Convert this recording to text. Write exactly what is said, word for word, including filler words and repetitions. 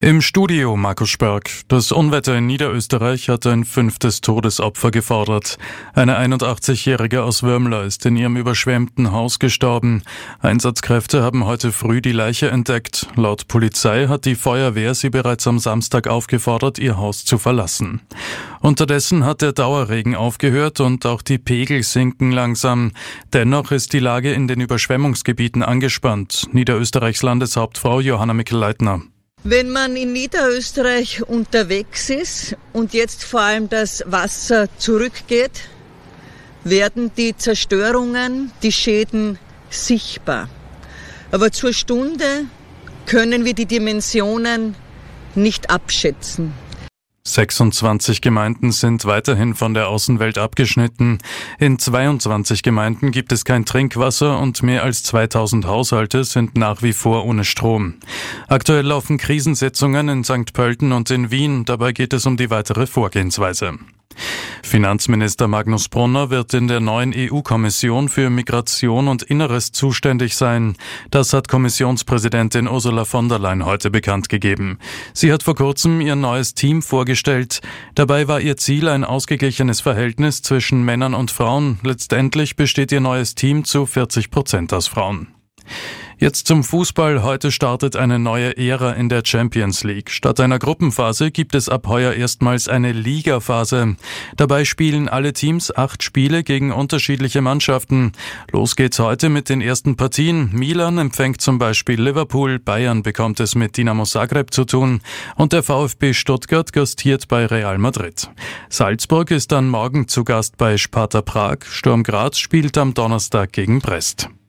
Im Studio Markus Sperg. Das Unwetter in Niederösterreich hat ein fünftes Todesopfer gefordert. Eine einundachtzigjährige aus Würmla ist in ihrem überschwemmten Haus gestorben. Einsatzkräfte haben heute früh die Leiche entdeckt. Laut Polizei hat die Feuerwehr sie bereits am Samstag aufgefordert, ihr Haus zu verlassen. Unterdessen hat der Dauerregen aufgehört und auch die Pegel sinken langsam. Dennoch ist die Lage in den Überschwemmungsgebieten angespannt. Niederösterreichs Landeshauptfrau Johanna Mikl-Leitner. Wenn man in Niederösterreich unterwegs ist und jetzt vor allem das Wasser zurückgeht, werden die Zerstörungen, die Schäden sichtbar. Aber zur Stunde können wir die Dimensionen nicht abschätzen. sechsundzwanzig Gemeinden sind weiterhin von der Außenwelt abgeschnitten. In zweiundzwanzig Gemeinden gibt es kein Trinkwasser und mehr als zweitausend Haushalte sind nach wie vor ohne Strom. Aktuell laufen Krisensitzungen in Sankt Pölten und in Wien. Dabei geht es um die weitere Vorgehensweise. Finanzminister Magnus Brunner wird in der neuen E U-Kommission für Migration und Inneres zuständig sein. Das hat Kommissionspräsidentin Ursula von der Leyen heute bekannt gegeben. Sie hat vor kurzem ihr neues Team vorgestellt. Dabei war ihr Ziel ein ausgeglichenes Verhältnis zwischen Männern und Frauen. Letztendlich besteht ihr neues Team zu vierzig Prozent aus Frauen. Jetzt zum Fußball. Heute startet eine neue Ära in der Champions League. Statt einer Gruppenphase gibt es ab heuer erstmals eine Ligaphase. Dabei spielen alle Teams acht Spiele gegen unterschiedliche Mannschaften. Los geht's heute mit den ersten Partien. Milan empfängt zum Beispiel Liverpool, Bayern bekommt es mit Dinamo Zagreb zu tun und der VfB Stuttgart gastiert bei Real Madrid. Salzburg ist dann morgen zu Gast bei Sparta Prag. Sturm Graz spielt am Donnerstag gegen Brest.